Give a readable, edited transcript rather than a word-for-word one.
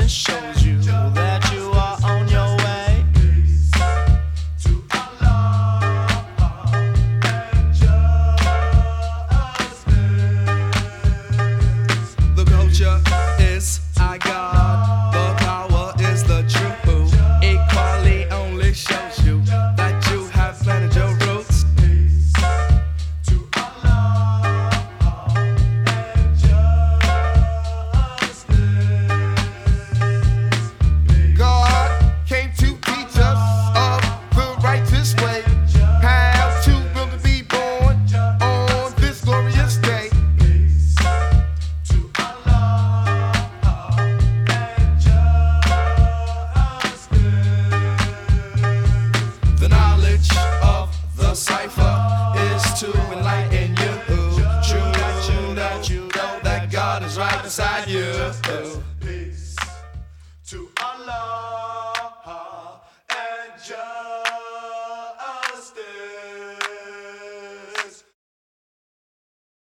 only shows you that you are on your way. The culture is our God, the power is the truth. Equality only shows you that you have planted your roots. God came to teach us of the righteous way, how to really be born on this glorious day. The knowledge of the cipher is to enlighten you. True that you know that God is right beside you.